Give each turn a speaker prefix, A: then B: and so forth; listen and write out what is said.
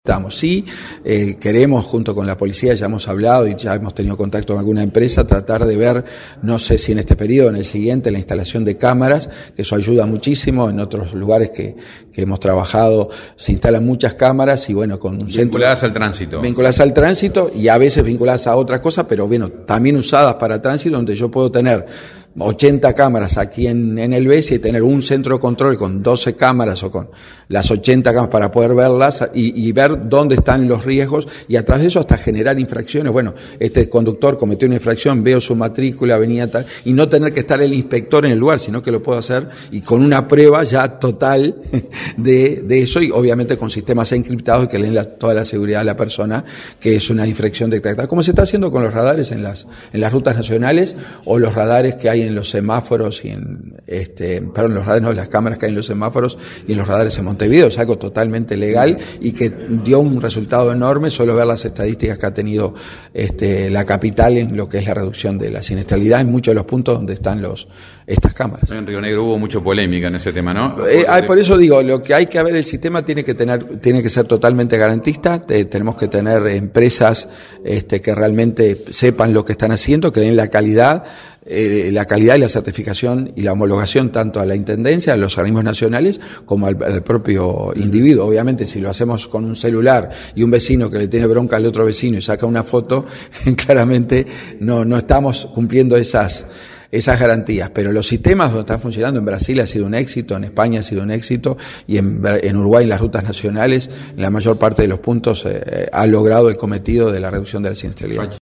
A: Sí, queremos junto con la policía, ya hemos hablado y ya hemos tenido contacto con alguna empresa, tratar de ver, no sé si en este periodo o en el siguiente, la instalación de cámaras, que eso ayuda muchísimo. En otros lugares que hemos trabajado se instalan muchas cámaras y bueno, con un
B: vinculadas al tránsito.
A: Vinculadas al tránsito y a veces vinculadas a otras cosas, pero bueno, también usadas para tránsito, donde yo puedo tener 80 cámaras aquí en el BESI y tener un centro de control con 12 cámaras o con las 80 cámaras para poder verlas y ver dónde están los riesgos y a través de eso hasta generar infracciones. Bueno, este conductor cometió una infracción, veo su matrícula, venía tal, y no tener que estar el inspector en el lugar, sino que lo puedo hacer y con una prueba ya total de eso y obviamente con sistemas encriptados que leen toda la seguridad de la persona, que es una infracción detectada, como se está haciendo con los radares en las rutas nacionales o los radares que hay en los semáforos y los radares no, las cámaras que hay en los semáforos y en los radares en Montevideo. Es algo totalmente legal y que dio un resultado enorme. Solo ver las estadísticas que ha tenido la capital en lo que es la reducción de la siniestralidad en muchos de los puntos donde están estas cámaras.
B: En Río Negro hubo mucha polémica en ese tema, ¿no?
A: Por eso digo, lo que hay que ver, el sistema tiene que ser totalmente garantista. Tenemos que tener empresas que realmente sepan lo que están haciendo, que den la calidad y la certificación y la homologación tanto a la Intendencia, a los organismos nacionales, como al propio individuo. Obviamente, si lo hacemos con un celular y un vecino que le tiene bronca al otro vecino y saca una foto, claramente no estamos cumpliendo esas garantías, pero los sistemas donde están funcionando, en Brasil ha sido un éxito, en España ha sido un éxito y en Uruguay, en las rutas nacionales, en la mayor parte de los puntos ha logrado el cometido de la reducción de la siniestralidad.